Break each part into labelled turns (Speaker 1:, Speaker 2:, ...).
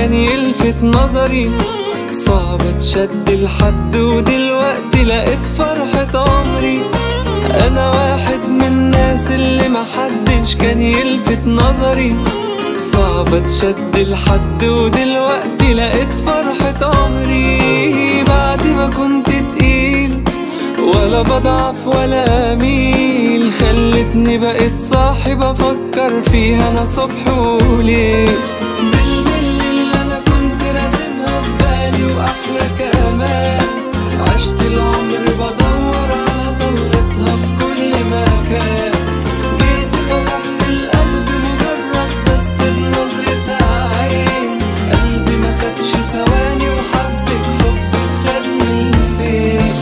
Speaker 1: كان يلفت نظري، صعب اتشد لحد ودلوقتي لقيت فرحة عمري. انا واحد من الناس اللي محدش كان يلفت نظري، صعب اتشد لحد ودلوقتي لقيت فرحة عمري. بعد ما كنت تقيل ولا بضعف ولا اميل، خلتني بقيت صاحب افكر فيها انا صبح وليل. بالملي اللي انا كنت راسمها ببالي واحلى كمان، عشت العمر بدور على طلتها في كل مكان. جيت خطفت القلب مجرد بس بنظرة عين، قلبي ما خدش ثواني وحبك حبك خدني لفين.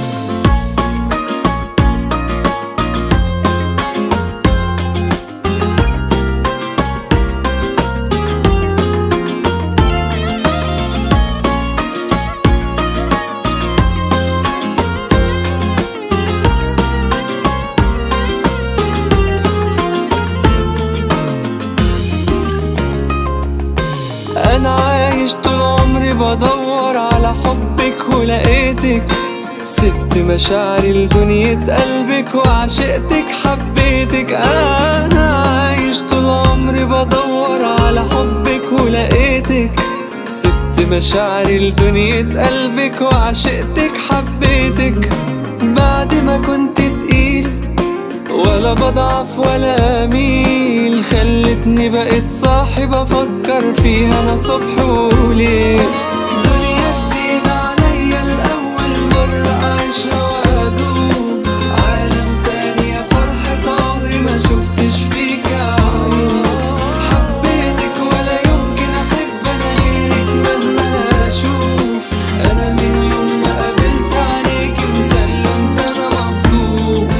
Speaker 1: أنا عايش طول عمري بدور على حبك ولقيتك، سبت مشاعري لدنيا قلبك وعشقتك حبيتك. أنا عايش طول عمري بدور على حبك ولقيتك، سبت مشاعري لدنيا قلبك وعشقتك حبيتك. بعد ما كنت تقيل ولا بضعف ولا اميل، خلتني بقيت صاحب افكر فيها انا صبح وليل. دنيا جديدة عليا لأول مرة اعيشها وادوب، عالم تاني يا فرحة عمري ما شفتش فيك عيون. حبيتك ولا يمكن احب انا غيرك مهما اشوف، انا من يوم ما قابلت عليكي مسلمت انا مخطوف.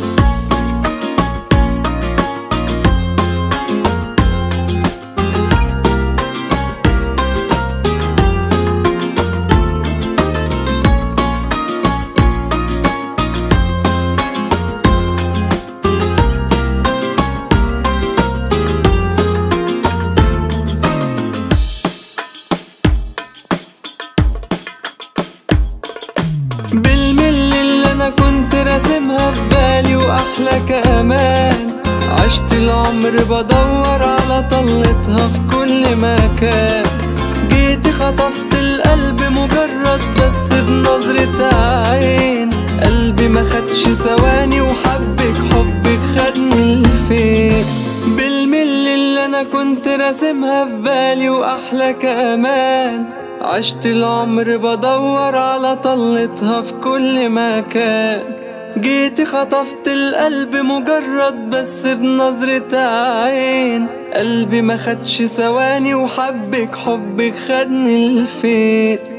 Speaker 1: بالملي اللي انا كنت راسمها ببالي واحلى كمان، عشت العمر بدور على طلتها في كل مكان. جيت خطفت القلب مجرد بس بنظرة عين، قلبي ما خدش ثواني وحبك حبك خدني لفين. بالملي اللي انا كنت راسمها ببالي واحلى كمان، عشت العمر بدور على طلتها في كل مكان. جيت خطفت القلب مجرد بس بنظرة عين، قلبي ما خدش ثواني وحبك حبك خدني لفين.